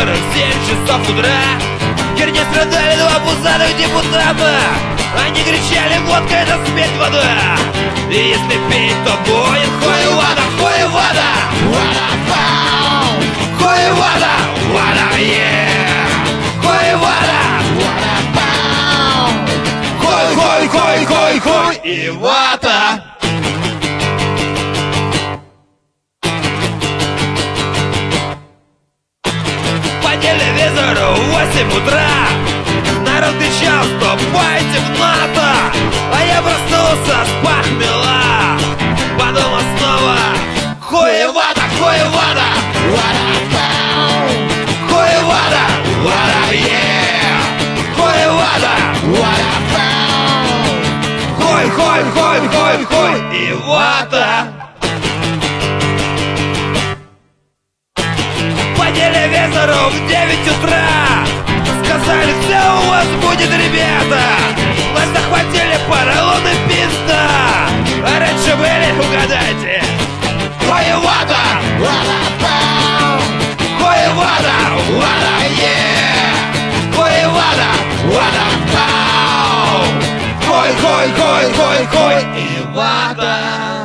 телевизорах 7 часов утра. Херня страдали два пузатых депутата. Они кричали: водка — это смерть, вода. И если пить, то будет хуевада, хуевада. Хуевада, вада, yeah. Хуевада, хуй, хуй, хуй, хуй, хуй и вата. По телевизору в 8 утра народ кричал: ступайте в НАТО. А я проснулся с похмела. Подумал снова: хуевада, хуевада. Хуевада, вада, yeah. Хуевада, хуй, хуй, хуй, хуй, хуй и вата. По телевизору в 9 утра сказали: все у вас будет, ребята. Нас захватили поролон и пизда. А раньше были, угадайте, хуевада. Хуевада, вада, yeah. Хуевада, вада, пау. Хуй, хуй, хуй, хуй, хуй и вата.